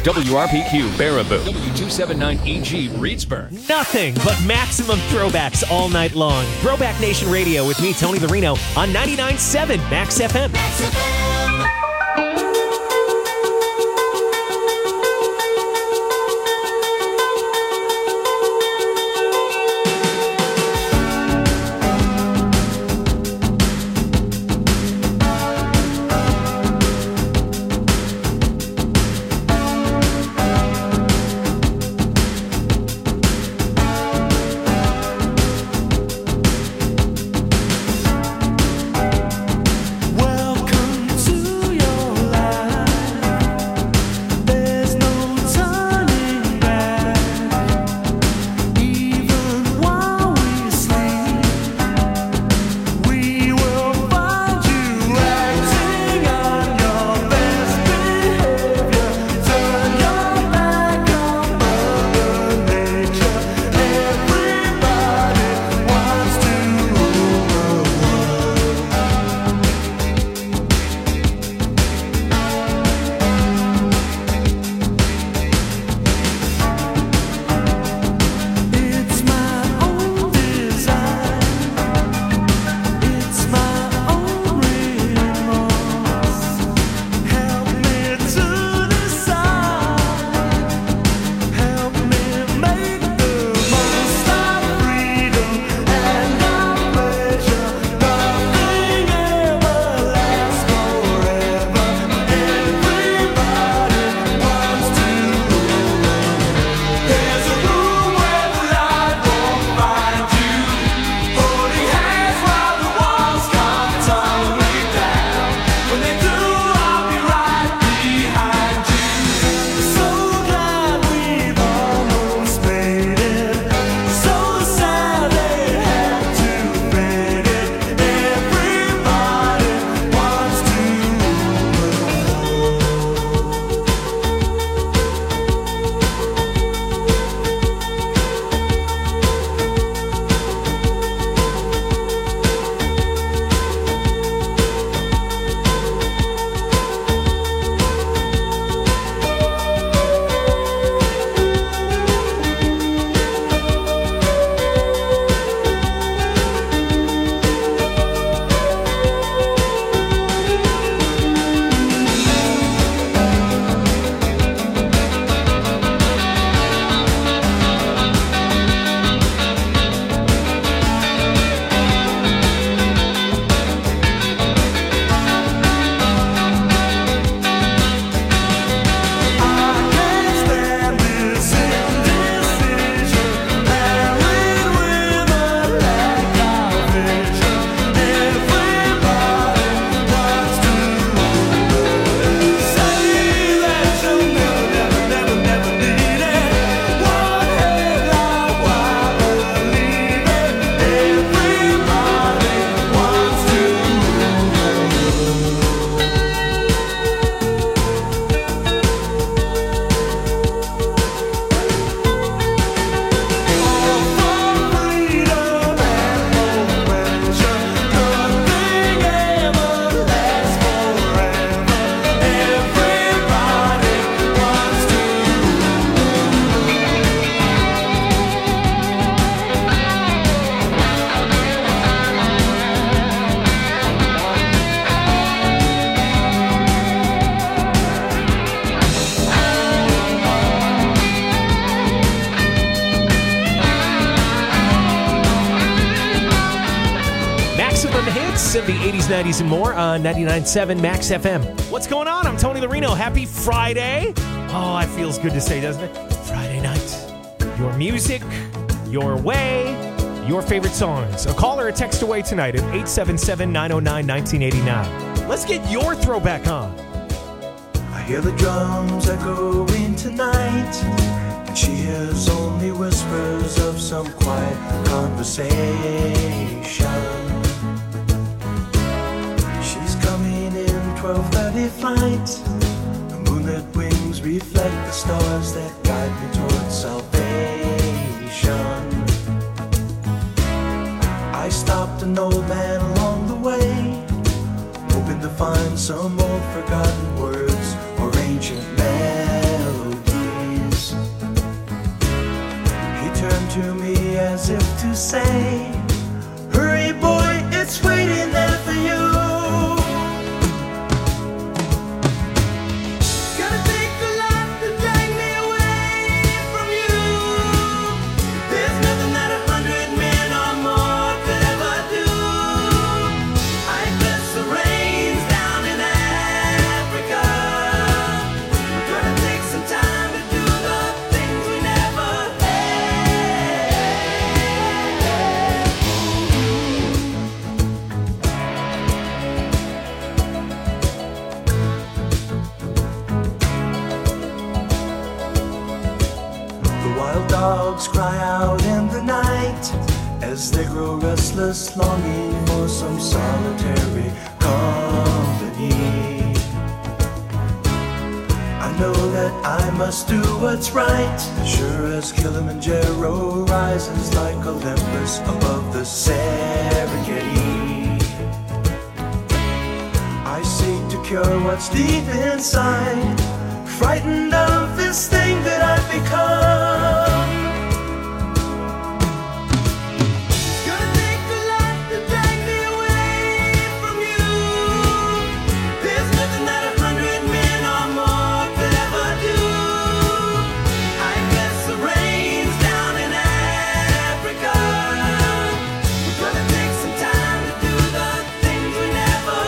WRPQ Baraboo, W279EG Reedsburg. Nothing but maximum throwbacks all night long. Throwback Nation Radio with me, Tony Larino, on 99.7 Max FM. Max FM. Of the 80s, 90s, and more on 99.7 Max FM. What's going on? I'm Tony Larino. Happy Friday. Oh, it feels good to say, doesn't it? Friday night. Your music, your way, your favorite songs. A call or a text away tonight at 877-909-1989. Let's get your throwback on. I hear the drums echoing tonight, and she hears only whispers of some quiet conversation. 12:30 flight. The moonlit wings reflect the stars that guide me towards salvation. I stopped an old man along the way, hoping to find some old forgotten words or ancient melodies. turned to me as if to say, hurry boy, it's waiting there for you. Gonna take a lot to drag me away from you. There's nothing that 100 men or more could ever do. I bless the rains down in Africa. We're gonna take some time to do the things we never The wild dogs cry out in the night as they grow restless, longing for some solitary company. I know that I must do what's right, sure as Kilimanjaro rises like Olympus above the Serengeti. I seek to cure what's deep inside, frightened of this thing that I've become. It's gonna take a lot to drag me away from you. There's nothing that 100 men or more could ever do. I bless the rains down in Africa. We're gonna take some time to do the things we never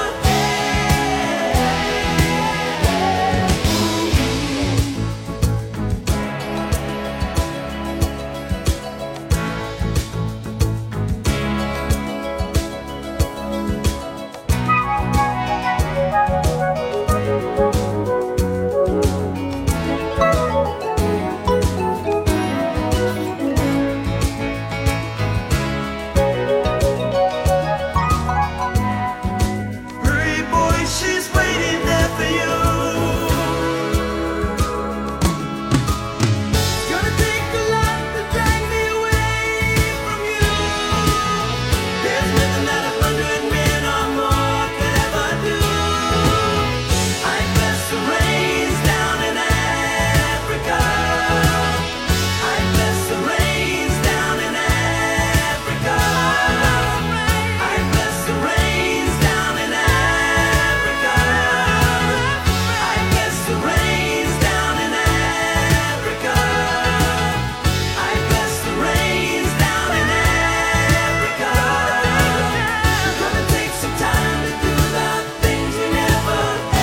Hurry boy, she's waiting there for you. Gonna take a lot to drag me away from you. There's nothing that 100 men or more could ever do. I bless the rains down in Africa. I bless the rains down in Africa. I bless the rains down in Africa. I bless the rains down in Africa. I bless the rains down in Africa. We're gonna take some time to do the things we never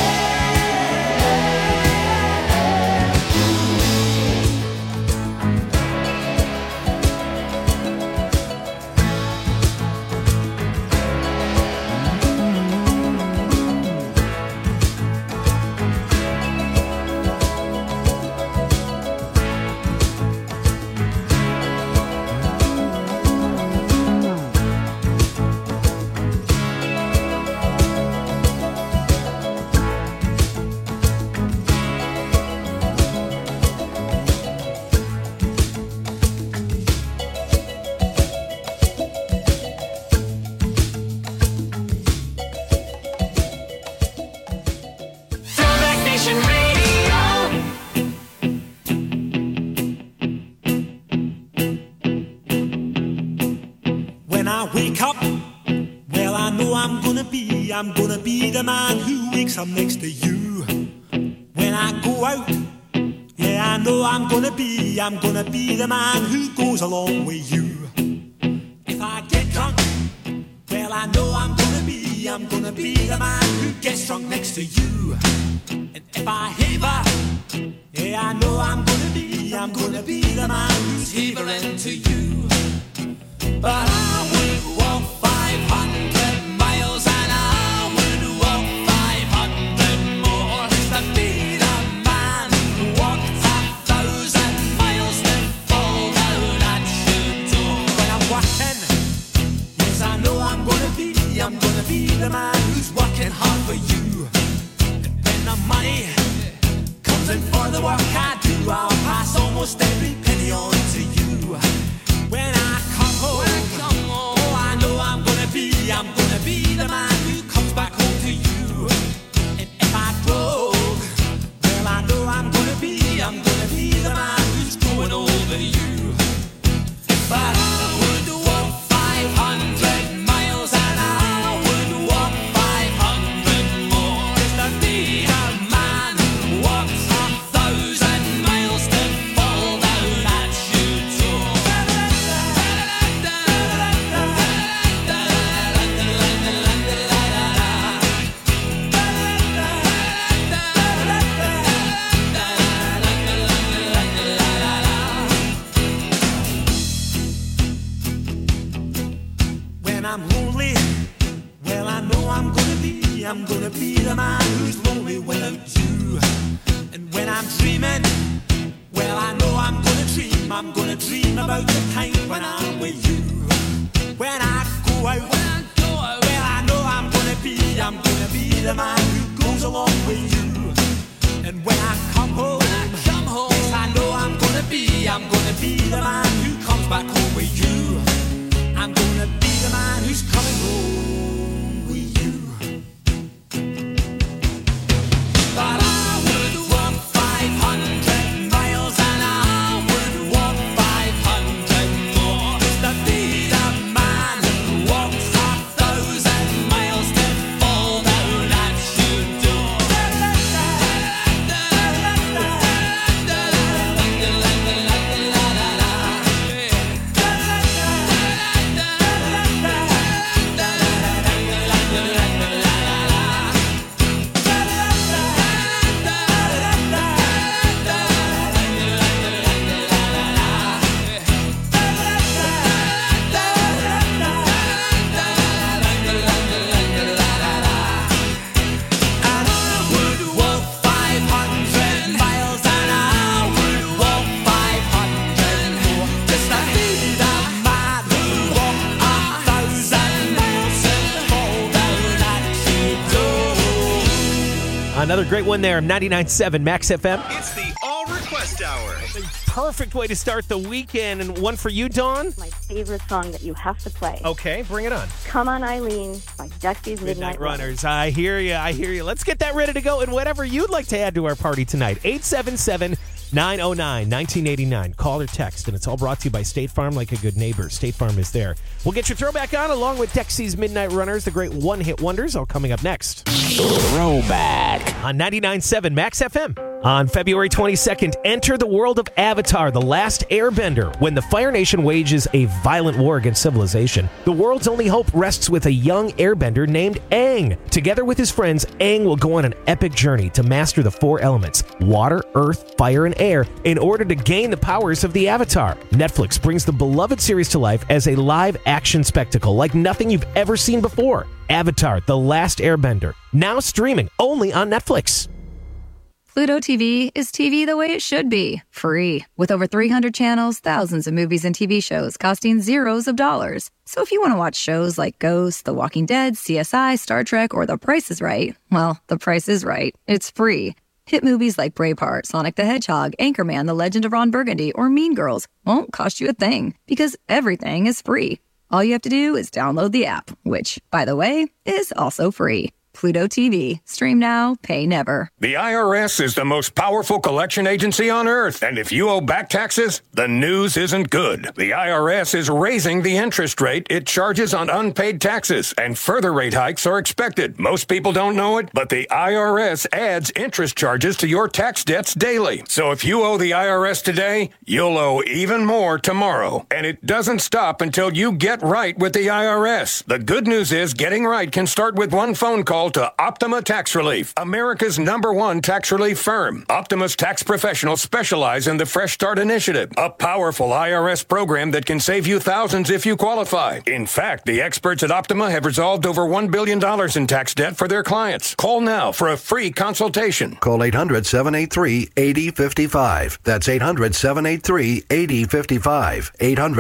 Throwback Nation Radio. When I wake up, well, I know I'm gonna be the man who wakes up next to you. When I go out, yeah, I know I'm gonna be the man who goes along with you. If I get drunk, well, I know I'm gonna be the man who gets drunk next to you. And if I haver, yeah, I know I'm gonna be the man who's havering to you. But I would walk 500 miles and I would walk 500 more just to be the man who walked 1,000 miles to fall down at your door. When I'm working, yes, I know I'm gonna be the man who's working hard for you. And when the money comes in for the work I do, I'll pass almost every penny on to you. When I come home, I'm lonely, well, I know I'm gonna be the man who's lonely without you. And when I'm dreaming, well, I know I'm gonna dream about the time when I'm with you. When I go out, well, I know I'm gonna be the man who goes along with you. And when I come home, yes, I know I'm gonna be the man who comes back home with you. I'm gonna be the man who's coming home with you. But I would walk 500 miles and I would walk 500 more just to be the man who walks 1,000 miles to fall down at your door. Another great one there, 99.7 Max FM. It's the All Request Hour. Perfect way to start the weekend. And one for you, Dawn? My favorite song that you have to play. Okay, bring it on. Come On Eileen by Dexy's Midnight Runners. I hear you. Let's get that ready to go. And whatever you'd like to add to our party tonight, 877-909-1989. Call or text. And it's all brought to you by State Farm, like a good neighbor. State Farm is there. We'll get your throwback on along with Dexy's Midnight Runners, the great one-hit wonders, all coming up next. Throwback. On 99.7 Max FM. On February 22nd, enter the world of Avatar, The Last Airbender. When the Fire Nation wages a violent war against civilization, the world's only hope rests with a young airbender named Aang. Together with his friends, Aang will go on an epic journey to master the four elements, water, earth, fire, and air, in order to gain the powers of the Avatar. Netflix brings the beloved series to life as a live-action spectacle like nothing you've ever seen before. Avatar, The Last Airbender. Now streaming only on Netflix. Pluto TV is TV the way it should be, free. With over 300 channels, thousands of movies and TV shows costing zeros of dollars. So if you want to watch shows like Ghost, The Walking Dead, CSI, Star Trek, or The Price is Right, well, The Price is Right. It's free. Hit movies like Braveheart, Sonic the Hedgehog, Anchorman, The Legend of Ron Burgundy, or Mean Girls won't cost you a thing, because everything is free. All you have to do is download the app, which, by the way, is also free. Pluto TV. Stream now, pay never. The IRS is the most powerful collection agency on earth, and if you owe back taxes, the news isn't good. The IRS is raising the interest rate it charges on unpaid taxes, and further rate hikes are expected. Most people don't know it, but the IRS adds interest charges to your tax debts daily. So if you owe the IRS today, you'll owe even more tomorrow. And it doesn't stop until you get right with the IRS. The good news is getting right can start with one phone call to Optima Tax Relief, America's #1 tax relief firm. Optima's tax professionals specialize in the Fresh Start Initiative, a powerful IRS program that can save you thousands if you qualify. In fact, the experts at Optima have resolved over $1 billion in tax debt for their clients. Call now for a free consultation. Call 800-783-8055. That's 800-783-8055.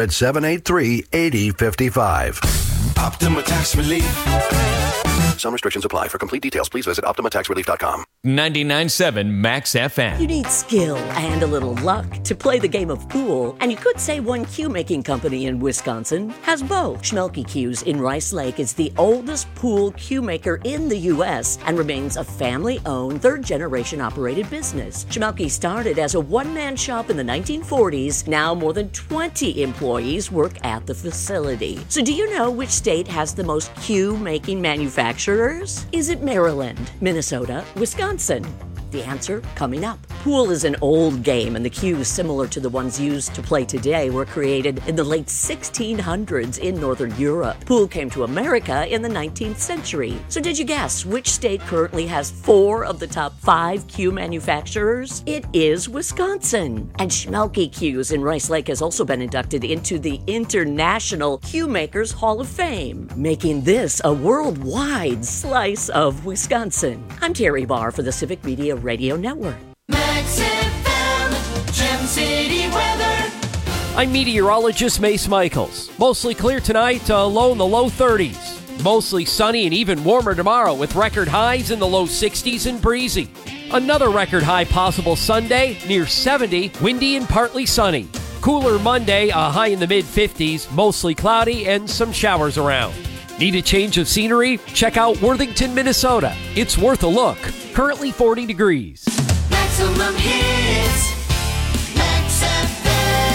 800-783-8055. Optima Tax Relief. Some restrictions apply. For complete details, please visit OptimaTaxRelief.com. 99.7 Max FM. You need skill and a little luck to play the game of pool, and you could say one cue-making company in Wisconsin has both. Schmelke Cues in Rice Lake is the oldest pool cue maker in the U.S. and remains a family-owned, third-generation operated business. Schmelke started as a one-man shop in the 1940s. Now more than 20 employees work at the facility. So do you know which state has the most cue-making manufacturers? Is it Maryland, Minnesota, Wisconsin? The answer coming up. Pool is an old game, and the cues similar to the ones used to play today were created in the late 1600s in Northern Europe. Pool came to America in the 19th century. So did you guess which state currently has 4 of the top 5 cue manufacturers? It is Wisconsin. And Schmelke Cues in Rice Lake has also been inducted into the International Cue Makers Hall of Fame, making this a worldwide slice of Wisconsin. I'm Terry Barr for the Civic Media Radio Network. Max FM, Gem City weather. I'm meteorologist Mace Michaels. Mostly clear tonight, low in the low 30s. Mostly sunny and even warmer tomorrow with record highs in the low 60s and breezy. Another record high possible Sunday, near 70, windy and partly sunny. Cooler Monday, a high in the mid-50s, mostly cloudy and some showers around. Need a change of scenery? Check out Worthington, Minnesota. It's worth a look. Currently 40 degrees. Maximum hits. Max FM.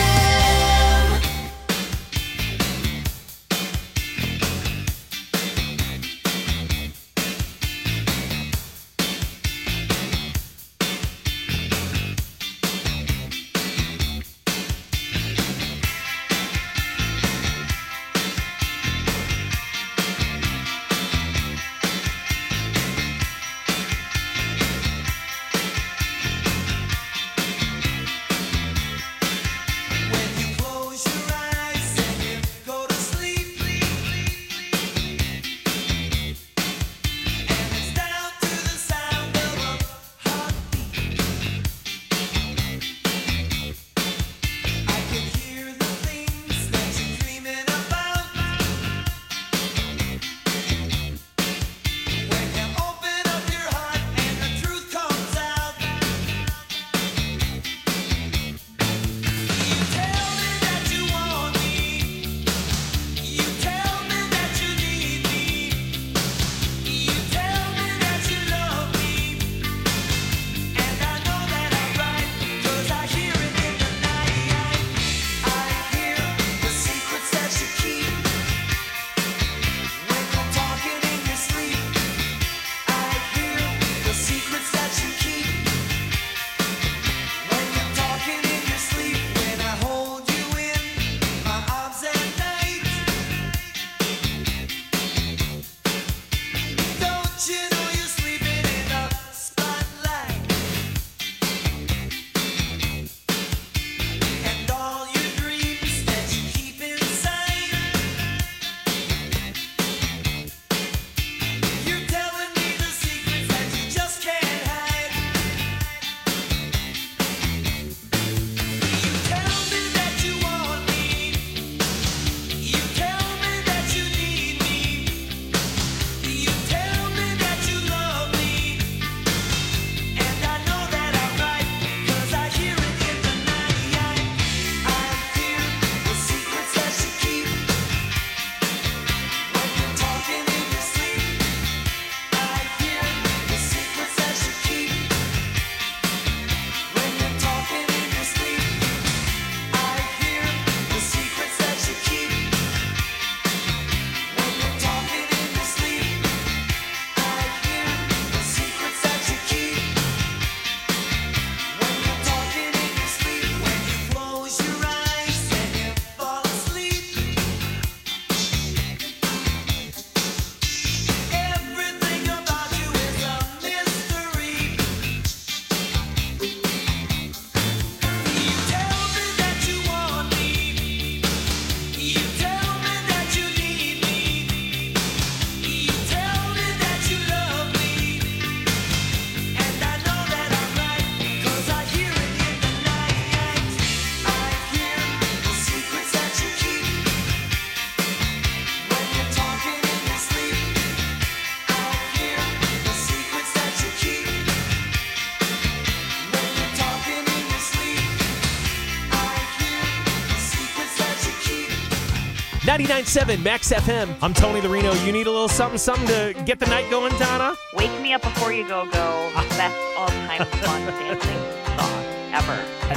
.997 Max FM. I'm Tony the Reno. You need a little something to get the night going, Donna? Wake Me Up Before You Go Go. Best all-time fun dancing song ever.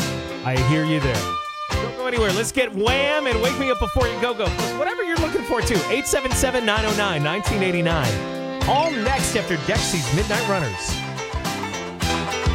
I hear you there. Don't go anywhere. Let's get Wham! And Wake Me Up Before You Go Go. Plus whatever you're looking for, too. 877-909-1989. All next after Dexy's Midnight Runners.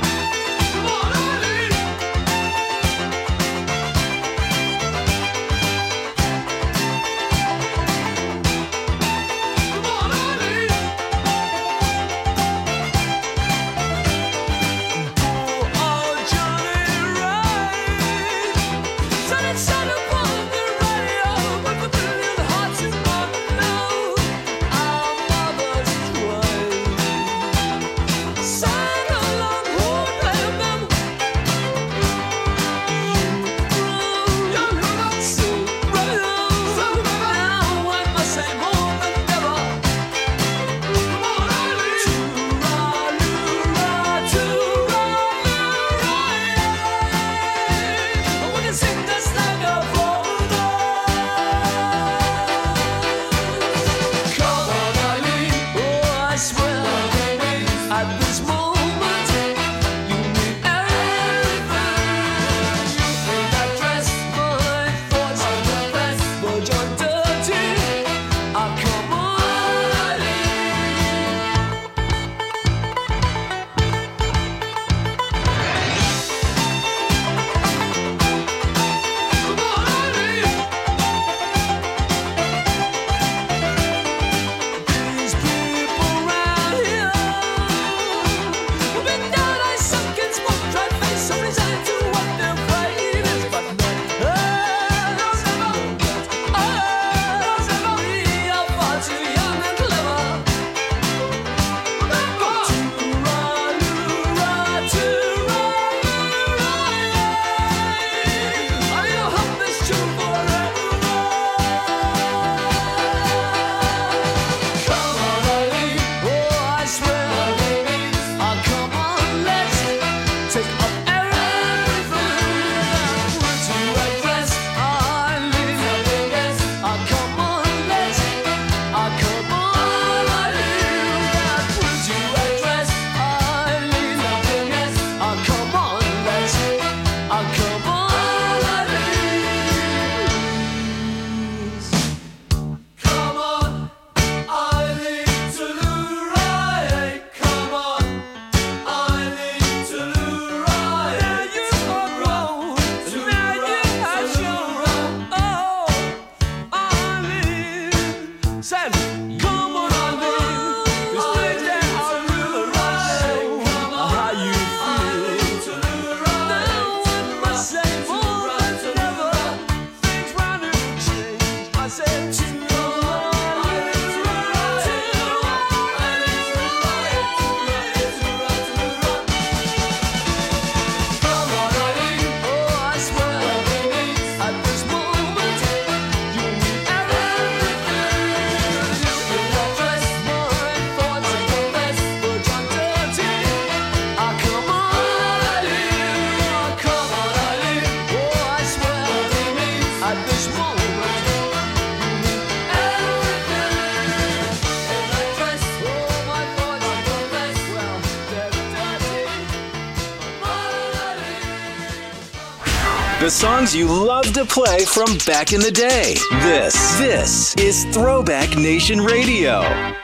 The songs you love to play from back in the day. This is Throwback Nation Radio.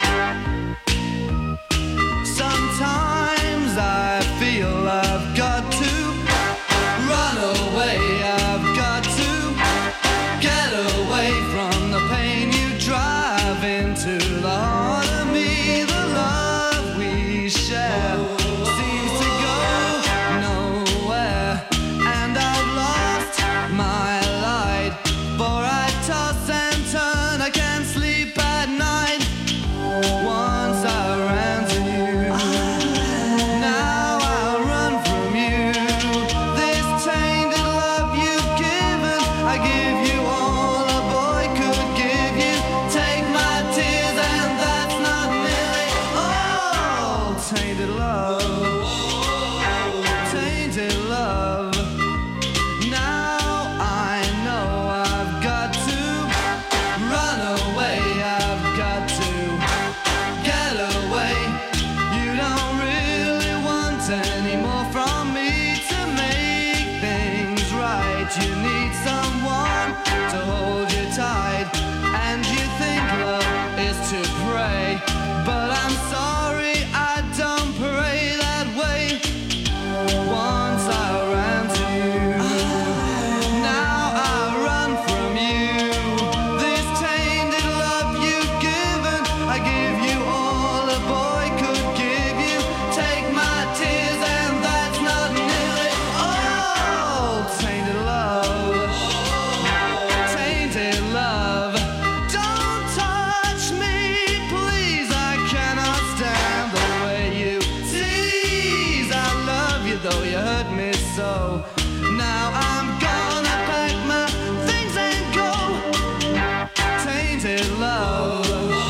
Sometimes I feel I've got to run away. I've got to get away from the pain you drive into the heart of me. The love we share seems to go nowhere, and I've lost my light. For I toss and turn, I can't sleep at night. Once I ran to you, now I run from you. This tainted love you've given, I give you all a boy could give you. Take my tears and that's not nearly all. Tainted love, tainted love. Now I know I've got to run away. I've got to get away. You don't really want any more from me to make things right. You need someone to hold you tight, and you think love is to pray, but I'm sorry, I don't pray that way. Once I ran to you, now I run from you. This tainted love you've given, I give you all a boy could give you. Take my tears and that's not nearly all. Tainted love, tainted love. Don't touch me, please, I cannot stand the way you tease. I love you though you hurt me so. Now I'm gonna pack my things and go. Tainted love,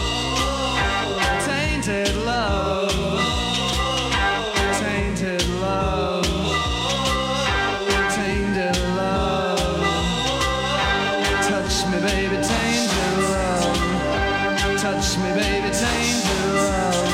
tainted love, tainted love, tainted love. Touch me, baby, tainted love. Touch me, baby, tainted love.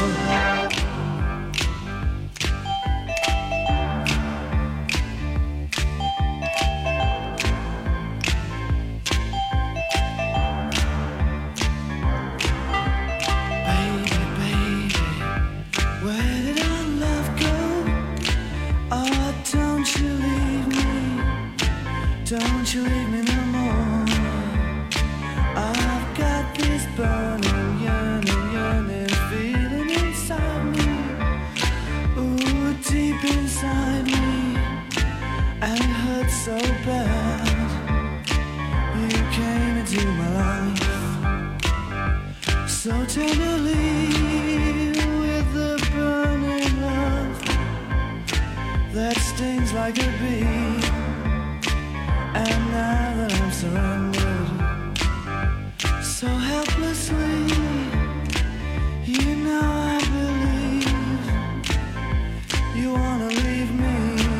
Baby, baby, where did our love go? Oh, don't you leave me. Don't you leave me no more. I've got this burning, yearning feeling inside me. Ooh, deep inside me. And it hurts so bad. You came into my life so tenderly with the burning love that stings like a bee. And now that I'm surrendered so helplessly, you know I believe you wanna leave me.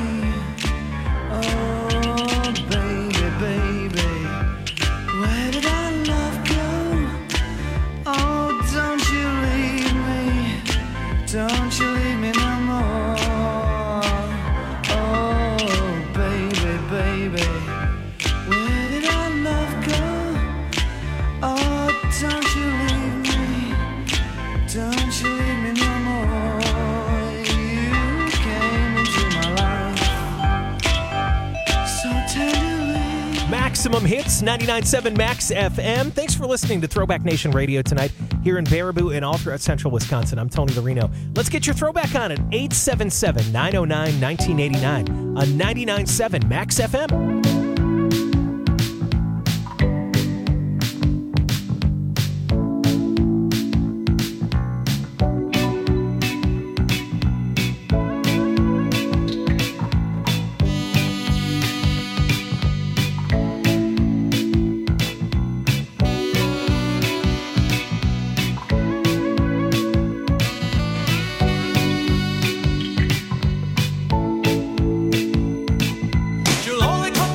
Oh, baby, baby, where did our love go? Oh, don't you leave me. Don't you leave me no more. Oh, baby, baby, where did our love go? Oh, don't you leave me. Don't you leave me no more. You came into my life so tenderly. Maximum Hits, 99.7 Max FM. Thanks for listening to Throwback Nation Radio tonight here in Baraboo and all throughout central Wisconsin. I'm Tony Larino. Let's get your throwback on at 877-909-1989 on 99.7 Max FM. You'll only come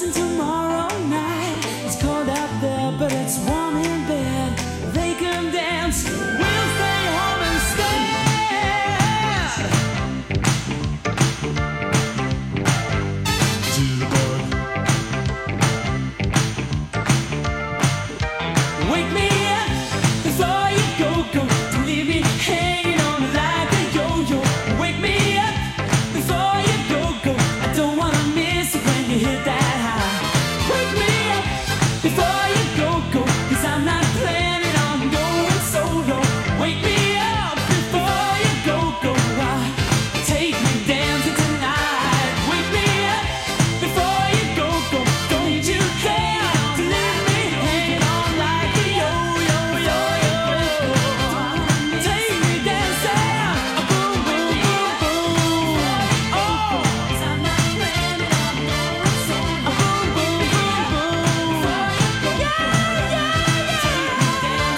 dancing tomorrow night. It's cold out there, but it's warm in bed. They can dance, we'll stay home instead. Wake me up before you go. Don't leave me hanging on like a yo-yo. Wake me up before you go. I don't wanna miss it when you hit that high. Wake me up before you go. 'Cause I'm not planning on going solo. Wake me up before you go. Take me dancing tonight. Wake me up before you go. Don't you care to leave me hanging on like a yo-yo. Take me dancing, boom, boom, boom, boom. Oh, 'cause I'm not planning on going solo. Boom, boom, boom, boom. Yeah. Take me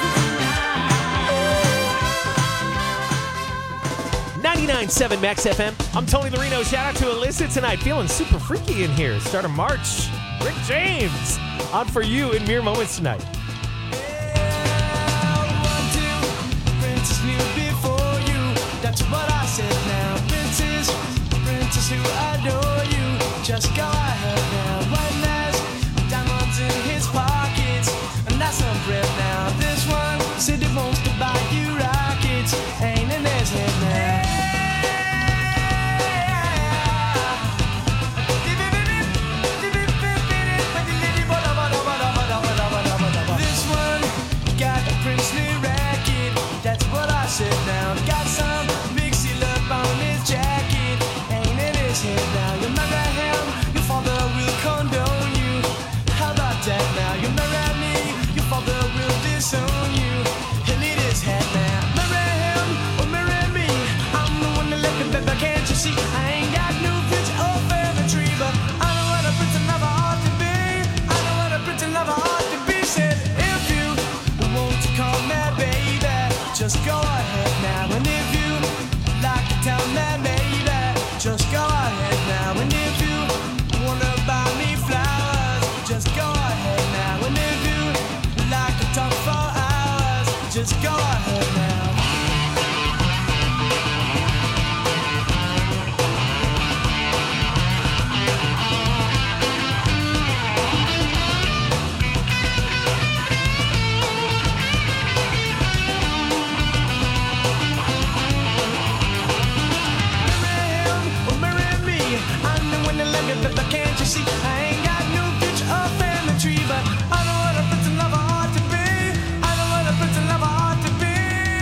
dancing tonight. 99.7 Max FM. I'm Tony Larino. Shout out to Alyssa tonight. Feeling super freaky in here. Start of March. Rick James on for you in mere moments tonight. Princess knew before you. That's what I said now. Princess who adore you. Just go ahead now. White lace, diamonds in his pockets, and that's some bread now. This one said he wants to buy you rockets. Ain't in his head now. This one got a princely racket. That's what I said now. Got some big seal up on his jacket. Ain't in his head now. You marry him, your father will condone you. How about that now? You marry me, your father will disown you. He'll eat his head now. Marry him or marry me. I'm the one that left him, baby, can't you see? I ain't got no future or family tree, but I know what a prince and lover ought to be. I know what a prince and lover ought to be. Said if you want to call me baby, just go ahead now. And if you like to tell me baby, just go ahead now. And if you wanna buy me flowers, just go ahead now. And if you like to talk for hours, just go ahead now. Can't you see? I ain't got no future or family tree, but I know what a prince and lover ought to be. I know what a prince and lover ought to be.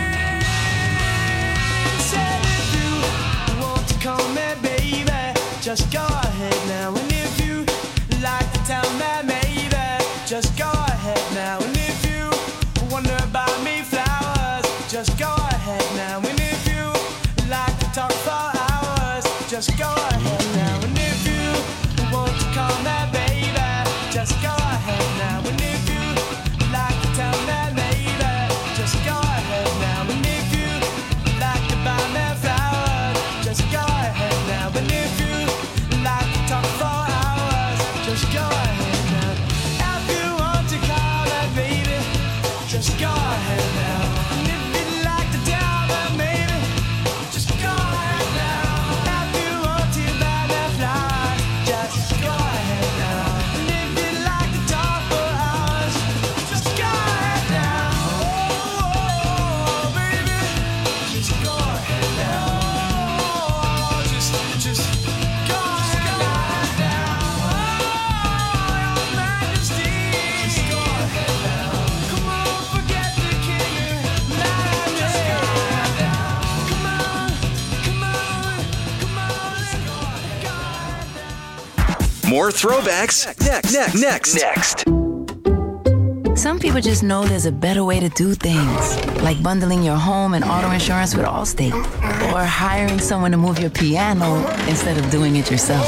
Said if you want to call me baby, just go ahead now. And if you like to tell me maybe, just go ahead now. And if you wanna buy me flowers, just go ahead now. And if you like to talk for hours, just go ahead now. And if you want to call me baby, just go ahead now. And if you like to tell me maybe, just go ahead now. And if you like to buy me flowers, just go ahead now. And if you like to talk for hours, just go ahead now. If you want to call me baby, just go ahead now. And if you like to tell me maybe, just go ahead now. If you want to buy me flowers, just go ahead now. And if you like to talk for hours, just go ahead now. Oh, baby, just go ahead now. Oh, just go ahead now. Oh, your Majesty, just go ahead now. Come on, forget the king. Just go ahead now. Come on, come on, come on, let's go ahead. More throwbacks next. Some people just know there's a better way to do things, like bundling your home and auto insurance with Allstate, or hiring someone to move your piano instead of doing it yourself.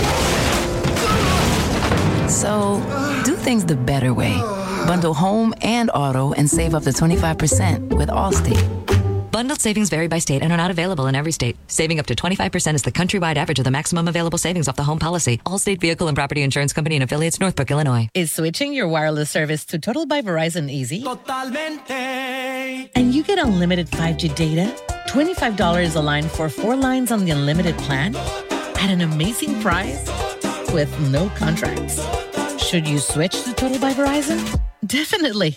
So, do things the better way. Bundle home and auto and save up to 25% with Allstate. Bundled savings vary by state and are not available in every state. Saving up to 25% is the countrywide average of the maximum available savings off the home policy. Allstate Vehicle and Property Insurance Company and affiliates, Northbrook, Illinois. Is switching your wireless service to Total by Verizon easy? Totalmente. And you get unlimited 5G data, $25 a line for 4 lines on the unlimited plan at an amazing price with no contracts. Should you switch to Total by Verizon? Definitely.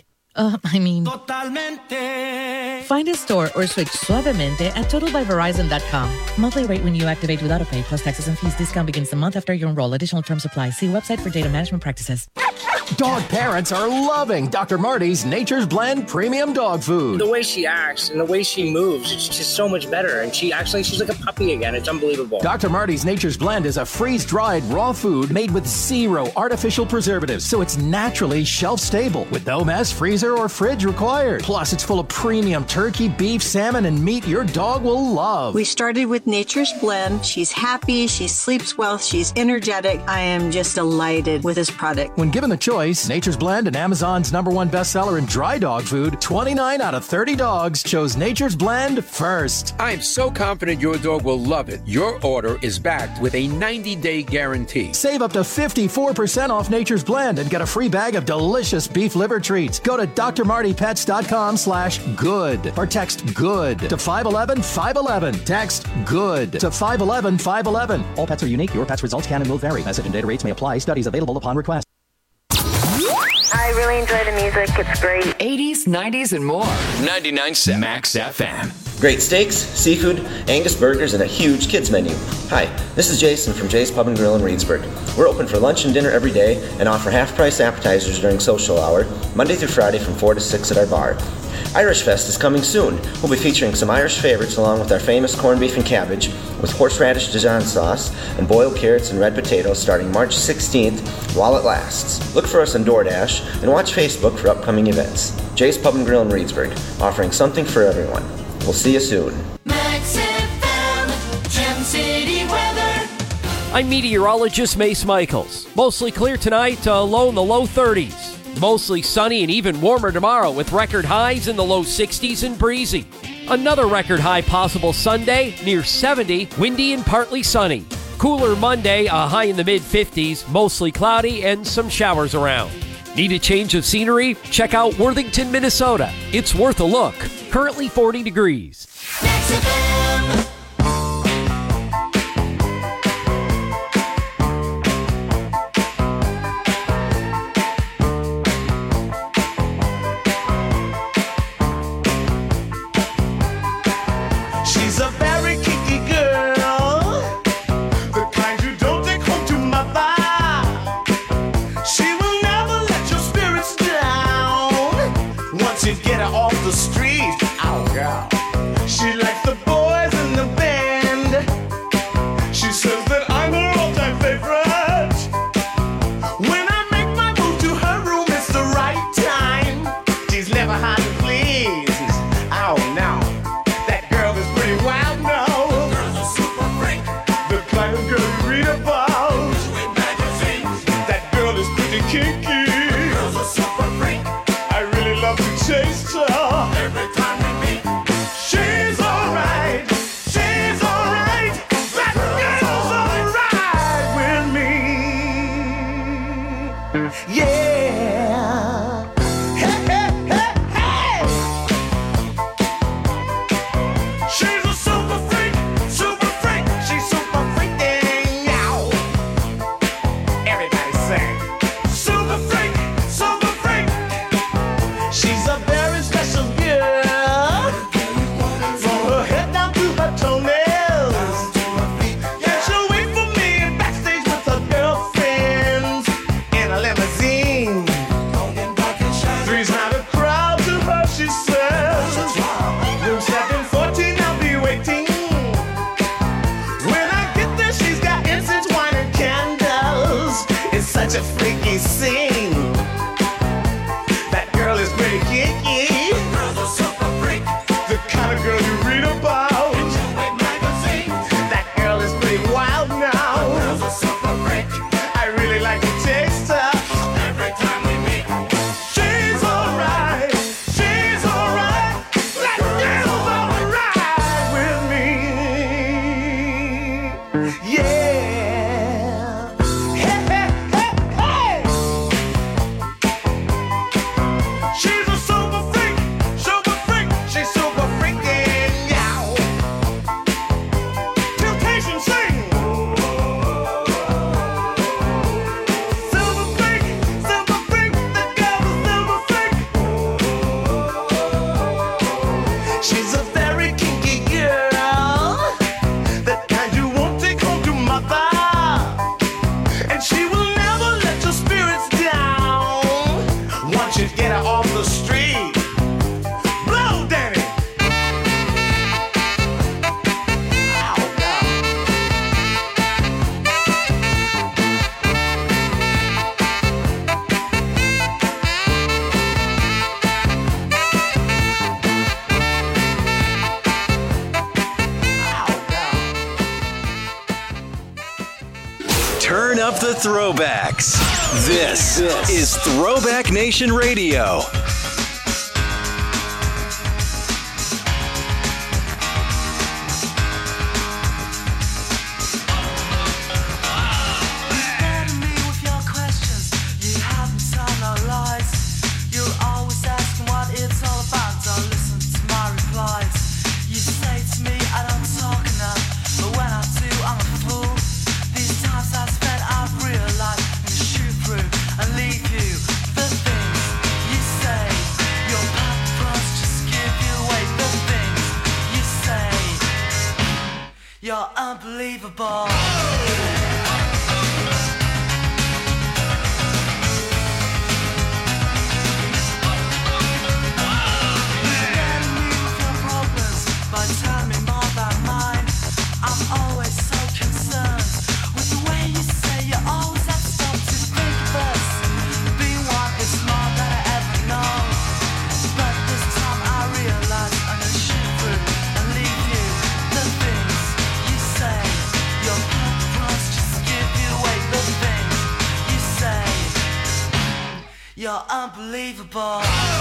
Totalmente. Find a store or switch suavemente at totalbyverizon.com. Monthly rate when you activate without a pay plus taxes and fees. Discount begins the month after you enroll. Additional terms apply. See website for data management practices. Dog parents are loving Dr. Marty's Nature's Blend Premium Dog Food. The way she acts and the way she moves, it's just so much better. And she's like a puppy again. It's unbelievable. Dr. Marty's Nature's Blend is a freeze-dried raw food made with 0 artificial preservatives, so it's naturally shelf-stable with no mess, freezer, or fridge required. Plus, it's full of premium turkey, beef, salmon, and meat your dog will love. We started with Nature's Blend. She's happy, she sleeps well, she's energetic. I am just delighted with this product. When given the choice, Nature's Blend and Amazon's #1 bestseller in dry dog food, 29 out of 30 dogs chose Nature's Blend first. I am so confident your dog will love it. Your order is backed with a 90-day guarantee. Save up to 54% off Nature's Blend and get a free bag of delicious beef liver treats. Go to drmartypets.com/good or text GOOD to 511-511. Text GOOD to 511-511. All pets are unique. Your pet's results can and will vary. Message and data rates may apply. Studies available upon request. I really enjoy the music. It's great. 80s, 90s, and more. 99.7 Max FM. Great steaks, seafood, Angus burgers, and a huge kids menu. Hi, this is Jason from Jay's Pub and Grill in Reedsburg. We're open for lunch and dinner every day and offer half-price appetizers during social hour, Monday through Friday from 4 to 6 at our bar. Irish Fest is coming soon. We'll be featuring some Irish favorites along with our famous corned beef and cabbage with horseradish Dijon sauce and boiled carrots and red potatoes starting March 16th while it lasts. Look for us on DoorDash and watch Facebook for upcoming events. Jay's Pub and Grill in Reedsburg, offering something for everyone. We'll see you soon. Max FM, Gem City weather. I'm meteorologist Mace Michaels. Mostly clear tonight, low in the low 30s. Mostly sunny and even warmer tomorrow with record highs in the low 60s and breezy. Another record high possible Sunday, near 70, windy and partly sunny. Cooler Monday, a high in the mid-50s, mostly cloudy and some showers around. Need a change of scenery? Check out Worthington, Minnesota. It's worth a look. Currently 40 degrees. Max FM. She's a very kinky girl, the kind you don't take home to mother. She will never let your spirits down once you get her off the street. Oh, girl. She likes the boy Turn up the throwbacks. This is Throwback Nation Radio. You're unbelievable. You're unbelievable.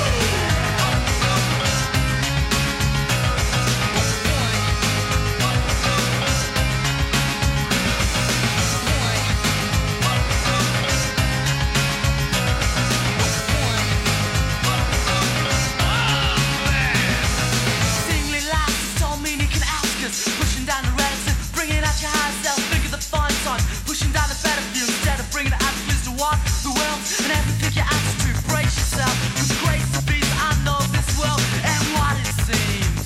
Singly laughs don't mean you can ask us. Pushing down the reds and bringing out your high self. Figure the fun on pushing down the better view instead of bringing the attitudes to walk the world and everything you ask to brace yourself with grace and peace. I know this world and what it seems.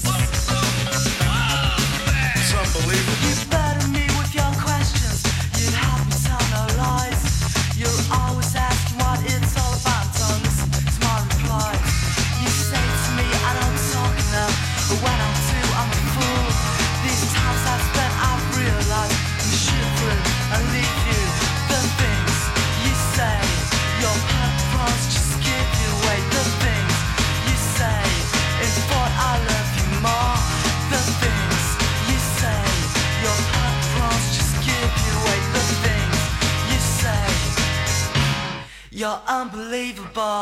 It's unbelievable. You burden me with your questions. You help me tell no lies. You're always asking what it's all about. Don't listen to my replies. You say to me I don't talk enough, but when I do I'm a fool. These times I've spent I've realized I'm shoot through and leave you the things you say. Your purpose just give you away the things you say. In thought I love you more. The things you say. Your purpose just give you away the things you say. You're unbelievable.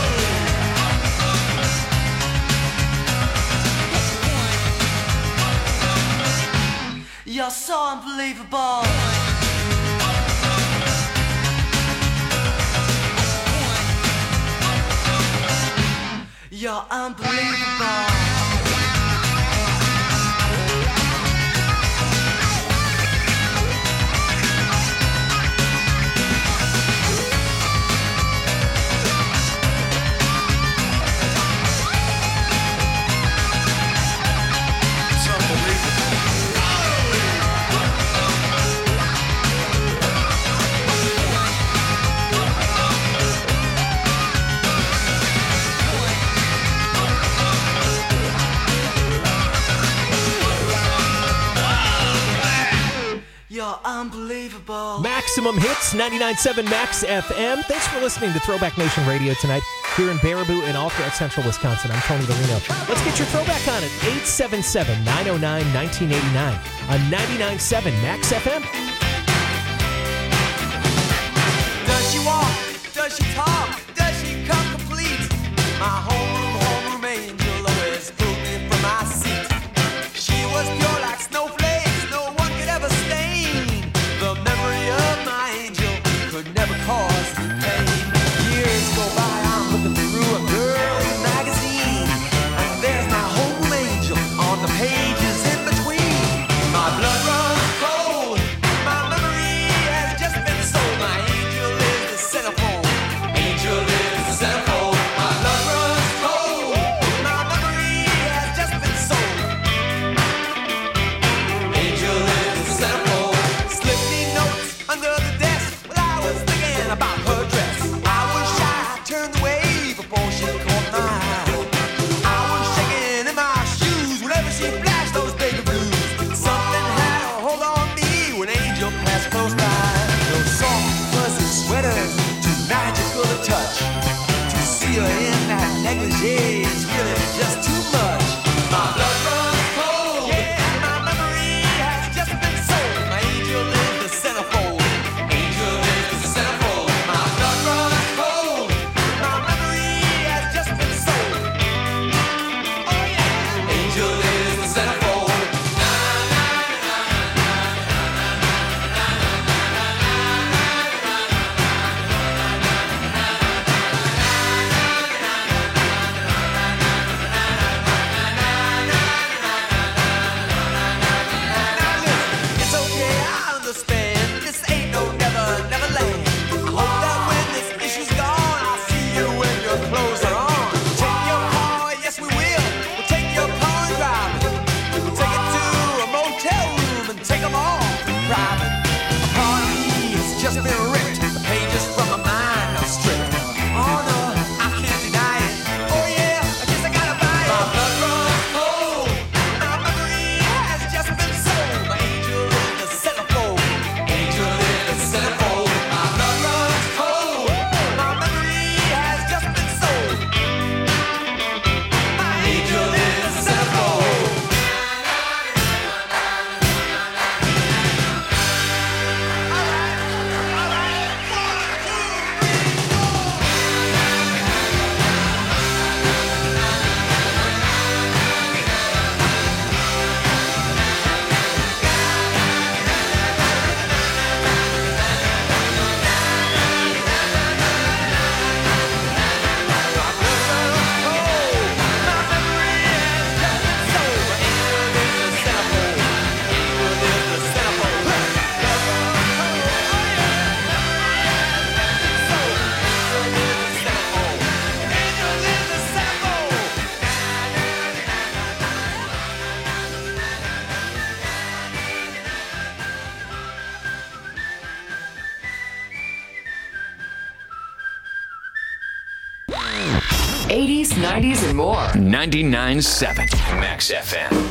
You're so unbelievable. You're unbelievable. You're unbelievable. Maximum Hits, 99.7 Max FM. Thanks for listening to Throwback Nation Radio tonight here in Baraboo and all throughout central Wisconsin. I'm Tony Larino. Let's get your throwback on it. 877-909-1989 on 99.7 Max FM. Does she walk? Does she talk? Does she come complete? My homeroom angel always pulled me from my seat. She was pure like snowflakes, no one could ever stain. The memory of my angel could never cause me pain. Years go by, I'm looking through a girl's magazine, and there's my homeroom angel on the pages in between. My blood runs cold, my 80s, 90s, and more. 99.7 Max FM.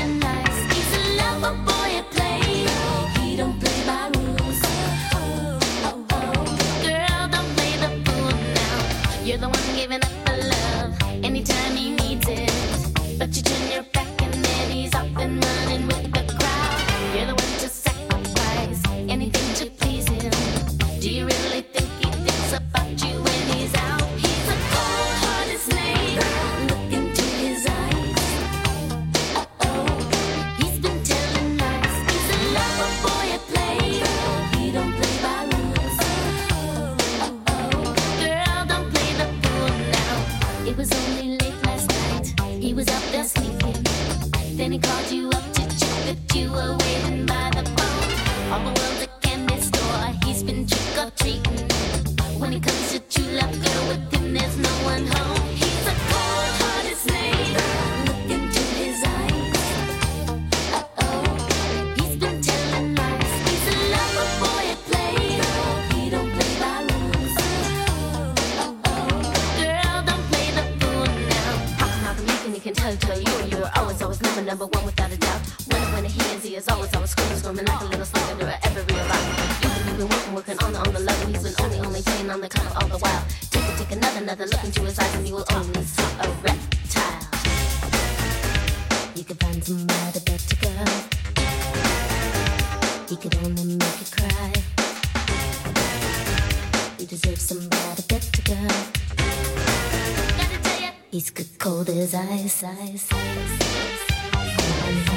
He don't play by rules. was up there sleeping. Then he called you up to check that you were waiting by the phone. All the world's a candy store, he's been trick or treating. When he comes to true love, girl, with him there's no one home. He's a cold-hearted slave. Look into his eyes. He's been telling lies. He's a lover boy at play. He don't play by rules. Girl, don't play the fool now. How can you can tell you were always number one without a doubt. When he is always screaming like a little slug under every rock. You've been working on the level. He's been only playing on the cover all the while. Take another look into his eyes and you will only see a reptile. You could find somebody better, girl. He could only make you cry. You deserve somebody better, girl. Gotta tell ya, he's cold as ice.